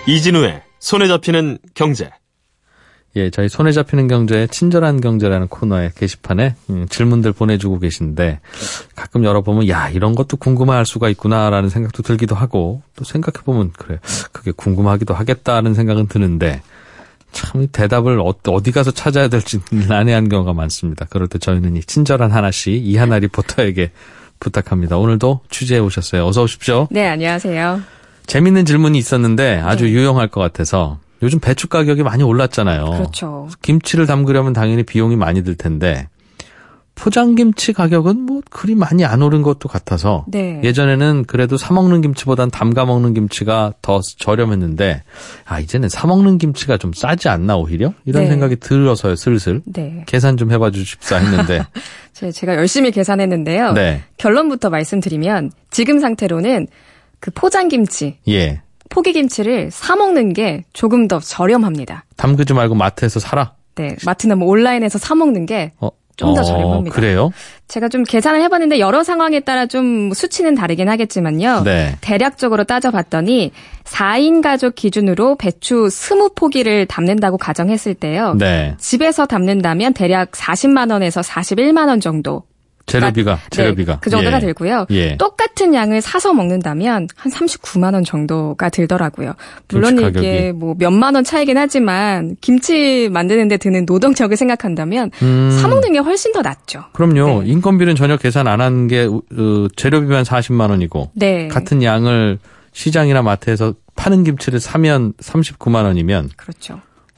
이진우의 손에 잡히는 경제. 예, 저희 손에 잡히는 경제의 친절한 경제라는 코너의 게시판에 질문들 보내주고 계신데 가끔 열어보면 야, 이런 것도 궁금할 수가 있구나라는 생각도 들기도 하고 또 생각해보면 그래, 그게 궁금하기도 하겠다는 생각은 드는데 참 대답을 어디 가서 찾아야 될지 난해한 경우가 많습니다. 그럴 때 저희는 이 친절한 하나씨 이하나 리포터에게 부탁합니다. 오늘도 취재해 오셨어요. 어서 오십시오. 네, 안녕하세요. 재밌는 질문이 있었는데 아주 유용할 것 같아서 요즘 배추 가격이 많이 올랐잖아요. 그렇죠. 김치를 담그려면 당연히 비용이 많이 들 텐데 포장김치 가격은 뭐 그리 많이 안 오른 것도 같아서 네. 예전에는 그래도 사 먹는 김치보단 담가 먹는 김치가 더 저렴했는데 이제는 사 먹는 김치가 좀 싸지 않나 오히려? 이런 네. 생각이 들어서요. 슬슬. 네. 계산 좀 해봐 주십사 했는데. 제가 열심히 계산했는데요. 네. 결론부터 말씀드리면 지금 상태로는 그 포장김치, 예. 포기김치를 사 먹는 게 조금 더 저렴합니다. 담그지 말고 마트에서 사라? 네, 마트나 뭐 온라인에서 사 먹는 게 좀 더 저렴합니다. 그래요? 제가 좀 계산을 해봤는데 여러 상황에 따라 좀 수치는 다르긴 하겠지만요. 네. 대략적으로 따져봤더니 4인 가족 기준으로 배추 20포기를 담는다고 가정했을 때요. 네. 집에서 담는다면 대략 40만 원에서 41만 원 정도. 재료비가. 네, 그 정도가 들고요. 예. 똑같은 양을 사서 먹는다면 한 39만 원 정도가 들더라고요. 물론 이게 뭐 몇만 원 차이긴 하지만 김치 만드는 데 드는 노동력을 생각한다면 사 먹는 게 훨씬 더 낫죠. 그럼요. 네. 인건비는 전혀 계산 안 한 게 재료비만 40만 원이고 네. 같은 양을 시장이나 마트에서 파는 김치를 사면 39만 원이면 그렇죠.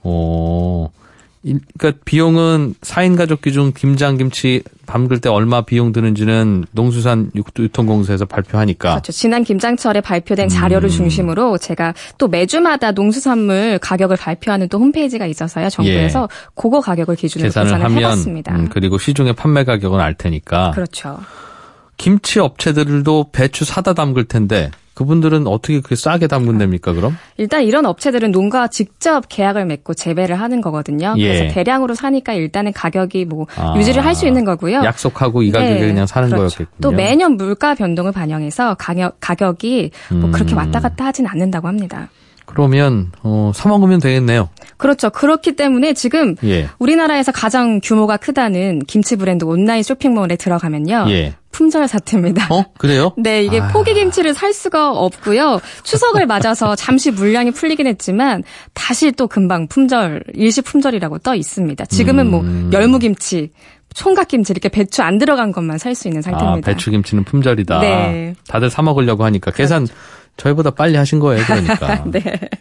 그러니까 비용은 4인 가족 기준 김장김치 담글 때 얼마 비용 드는지는 농수산 유통공사에서 발표하니까. 그렇죠. 지난 김장철에 발표된 자료를 중심으로 제가 또 매주마다 농수산물 가격을 발표하는 또 홈페이지가 있어서요. 정부에서 그거 가격을 기준으로 계산을 해봤습니다. 그리고 시중에 판매 가격은 알 테니까. 그렇죠. 김치 업체들도 배추 사다 담글 텐데 그분들은 어떻게 그렇게 싸게 담근답니까, 그럼? 일단 이런 업체들은 농가와 직접 계약을 맺고 재배를 하는 거거든요. 예. 그래서 대량으로 사니까 일단은 가격이 유지를 할 수 있는 거고요. 약속하고 이 가격에 네, 그냥 사는 그렇죠. 거였겠군요. 또 매년 물가 변동을 반영해서 가격이 그렇게 왔다 갔다 하진 않는다고 합니다. 그러면 사 먹으면 되겠네요. 그렇죠. 그렇기 때문에 지금 우리나라에서 가장 규모가 크다는 김치 브랜드 온라인 쇼핑몰에 들어가면요. 품절 사태입니다. 그래요? 네, 이게 포기김치를 살 수가 없고요. 추석을 맞아서 잠시 물량이 풀리긴 했지만 다시 또 금방 일시 품절이라고 떠 있습니다. 지금은 뭐 열무김치, 총각김치 이렇게 배추 안 들어간 것만 살 수 있는 상태입니다. 배추김치는 품절이다. 네. 다들 사 먹으려고 하니까 계산 저희보다 빨리 하신 거예요, 그러니까. 네,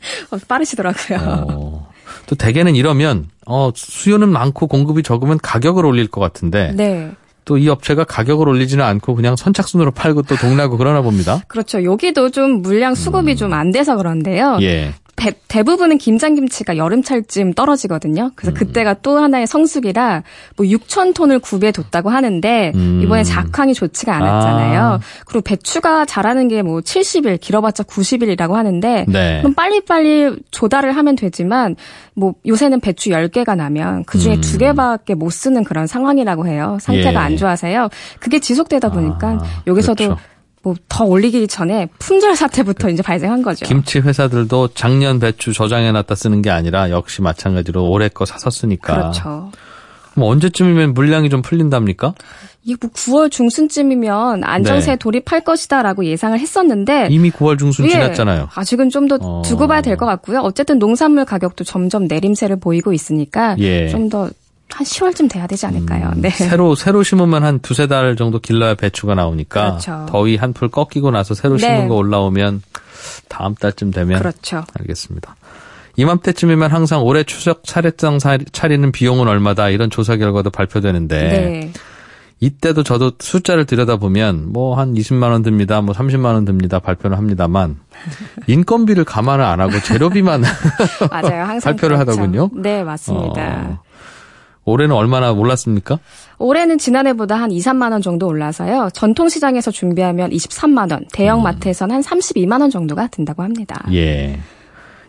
빠르시더라고요. 또 대개는 이러면 수요는 많고 공급이 적으면 가격을 올릴 것 같은데. 네. 또 이 업체가 가격을 올리지는 않고 그냥 선착순으로 팔고 또 동나고 그러나 봅니다. 그렇죠. 여기도 좀 물량 수급이 좀 안 돼서 그런데요. 예. 대부분은 김장김치가 여름철쯤 떨어지거든요. 그래서 그때가 또 하나의 성수기라 6,000톤을 구비해뒀다고 하는데 이번에 작황이 좋지가 않았잖아요. 그리고 배추가 자라는 게 70일, 길어봤자 90일이라고 하는데 그럼 빨리빨리 조달을 하면 되지만 요새는 배추 10개가 나면 그중에 2개밖에 못 쓰는 그런 상황이라고 해요. 상태가 안 좋아서요. 그게 지속되다 보니까 여기서도 그렇죠. 더 올리기 전에 품절 사태부터 이제 발생한 거죠. 김치 회사들도 작년 배추 저장해놨다 쓰는 게 아니라 역시 마찬가지로 올해 거 사서 쓰니까. 그렇죠. 그럼 언제쯤이면 물량이 좀 풀린답니까? 이게 9월 중순쯤이면 안정세에 돌입할 것이다라고 예상을 했었는데 이미 9월 중순 지났잖아요. 아직은 좀 더 두고 봐야 될 것 같고요. 어쨌든 농산물 가격도 점점 내림세를 보이고 있으니까 좀 더 한 10월쯤 돼야 되지 않을까요? 네. 새로 심으면 한 2-3달 정도 길러야 배추가 나오니까 그렇죠. 더위 한풀 꺾이고 나서 새로 심은 거 올라오면 다음 달쯤 되면 그렇죠. 알겠습니다. 이맘때쯤이면 항상 올해 추석 차례상 차리는 비용은 얼마다 이런 조사 결과도 발표되는데 이때도 저도 숫자를 들여다보면 한 20만 원 듭니다. 30만 원 듭니다. 발표를 합니다만 인건비를 감안을 안 하고 재료비만 맞아요. 항상 발표를 그렇죠. 하더군요. 네, 맞습니다. 올해는 얼마나 올랐습니까? 올해는 지난해보다 한 2-3만 원 정도 올라서요. 전통시장에서 준비하면 23만 원, 대형마트에서는 한 32만 원 정도가 든다고 합니다. 예.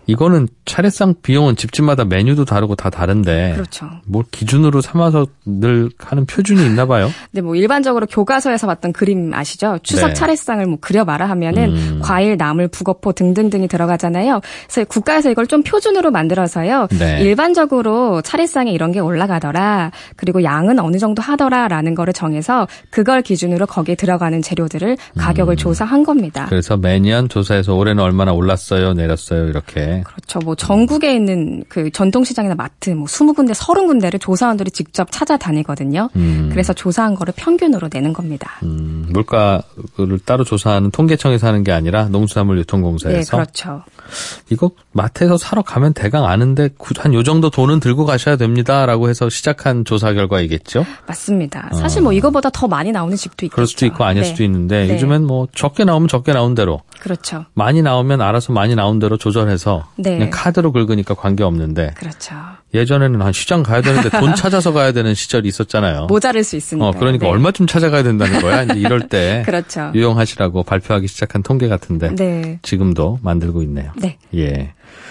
이거는 차례상 비용은 집집마다 메뉴도 다르고 다 다른데. 그렇죠. 뭘 기준으로 삼아서 늘 하는 표준이 있나 봐요. 네, 뭐 일반적으로 교과서에서 봤던 그림 아시죠? 추석 네. 차례상을 뭐 그려봐라 하면은 과일, 나물, 북어포 등등등이 들어가잖아요. 그래서 국가에서 이걸 좀 표준으로 만들어서요. 네. 일반적으로 차례상에 이런 게 올라가더라. 그리고 양은 어느 정도 하더라라는 거를 정해서 그걸 기준으로 거기에 들어가는 재료들을 가격을 조사한 겁니다. 그래서 매년 조사해서 올해는 얼마나 올랐어요, 내렸어요, 이렇게. 그렇죠. 뭐 전국에 있는 그 전통시장이나 마트 뭐 20군데, 30군데를 조사원들이 직접 찾아다니거든요. 그래서 조사한 거를 평균으로 내는 겁니다. 물가를 따로 조사하는 통계청에서 하는 게 아니라 농수산물유통공사에서. 네, 그렇죠. 이거 마트에서 사러 가면 대강 아는데 한 요 정도 돈은 들고 가셔야 됩니다라고 해서 시작한 조사 결과이겠죠? 맞습니다. 사실 뭐 이거보다 더 많이 나오는 집도 있겠죠. 그럴 수도 있고 아닐 네. 수도 있는데 네. 요즘엔 뭐 적게 나오면 적게 나온 대로. 그렇죠. 많이 나오면 알아서 많이 나온 대로 조절해서 네. 그냥 카드로 긁으니까 관계없는데 그렇죠. 예전에는 한 시장 가야 되는데 돈 찾아서 가야 되는 시절이 있었잖아요. 모자랄 수 있으니까. 그러니까 네. 얼마쯤 찾아가야 된다는 거야. 이제 이럴 때 그렇죠. 유용하시라고 발표하기 시작한 통계 같은데 네. 지금도 만들고 있네요. 네. 예.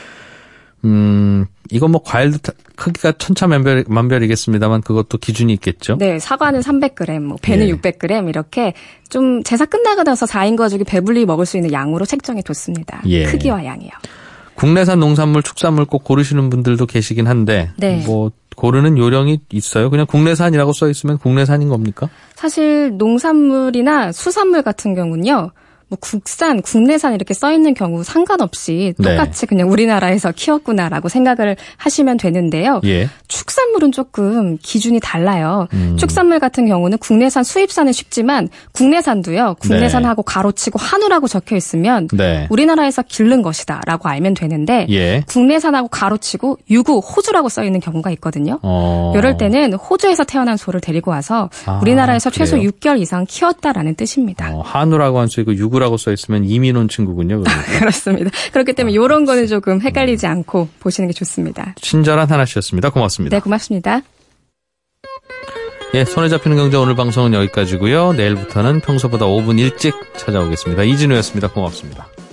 이건 뭐 과일도 크기가 천차만별이겠습니다만 그것도 기준이 있겠죠? 네, 사과는 300g, 뭐 배는 예. 600g 이렇게 좀 제사 끝나고 나서 4인 가족이 배불리 먹을 수 있는 양으로 책정해 뒀습니다. 예. 크기와 양이요. 국내산 농산물, 축산물 꼭 고르시는 분들도 계시긴 한데 네. 뭐 고르는 요령이 있어요? 그냥 국내산이라고 써 있으면 국내산인 겁니까? 사실 농산물이나 수산물 같은 경우는요. 뭐 국산, 국내산 이렇게 써 있는 경우 상관없이 똑같이 네. 그냥 우리나라에서 키웠구나라고 생각을 하시면 되는데요. 예. 축산물은 조금 기준이 달라요. 축산물 같은 경우는 국내산, 수입산은 쉽지만 국내산도요. 국내산하고 가로치고 한우라고 적혀 있으면 네. 우리나라에서 기른 것이다라고 알면 되는데 예. 국내산하고 가로치고 유구, 호주라고 써 있는 경우가 있거든요. 이럴 때는 호주에서 태어난 소를 데리고 와서 우리나라에서 최소 그래요? 6개월 이상 키웠다라는 뜻입니다. 한우라고 한 수 있고 유구라고 써 있으면 이민 온 친구군요. 그러니까. 그렇습니다. 그렇기 때문에 이런 거는 조금 헷갈리지 않고 보시는 게 좋습니다. 친절한 하나 씨였습니다. 고맙습니다. 네, 고맙습니다. 예, 손에 잡히는 경제 오늘 방송은 여기까지고요. 내일부터는 평소보다 5분 일찍 찾아오겠습니다. 이진우였습니다. 고맙습니다.